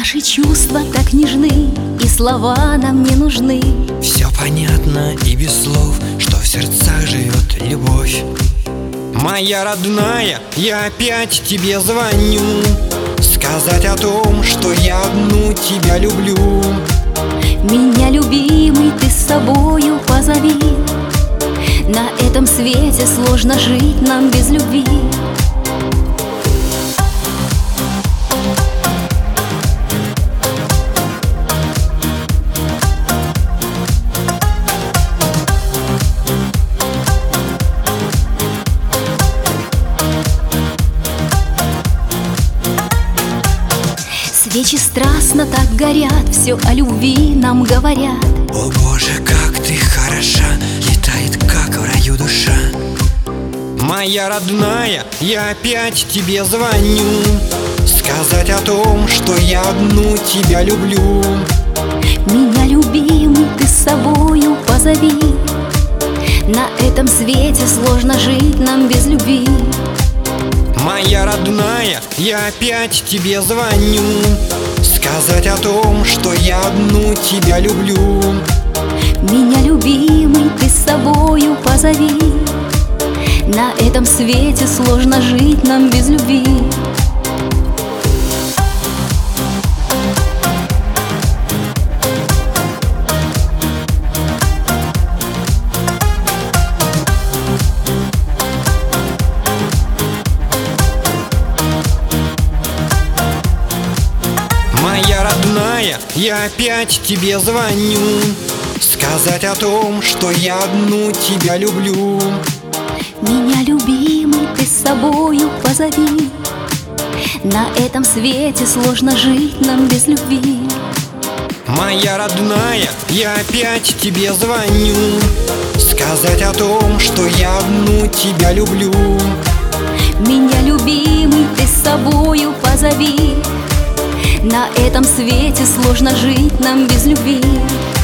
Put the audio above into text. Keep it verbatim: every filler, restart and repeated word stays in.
Наши чувства так нежны, и слова нам не нужны. Все понятно и без слов, что в сердцах живет любовь. Моя родная, я опять тебе звоню, сказать о том, что я одну тебя люблю. Меня, любимый, ты с собою позови. На этом свете сложно жить нам без любви. Свечи страстно так горят, все о любви нам говорят. О Боже, как ты хороша, летает как в раю душа. Моя родная, я опять тебе звоню, сказать о том, что я одну тебя люблю. Меня, любимый, ты с собою позови. На этом свете сложно жить нам без любви. Моя родная, я опять тебе звоню, сказать о том, что я одну тебя люблю. Меня, любимый, ты с собою позови. На этом свете сложно жить нам без любви. Моя родная, я опять тебе звоню, сказать о том, что я одну тебя люблю. Меня, любимый, ты с собою позови. На этом свете сложно жить нам без любви. Моя родная, я опять тебе звоню, сказать о том, что я одну тебя люблю. Меня, любимый, ты с собою позови. На этом свете сложно жить нам без любви.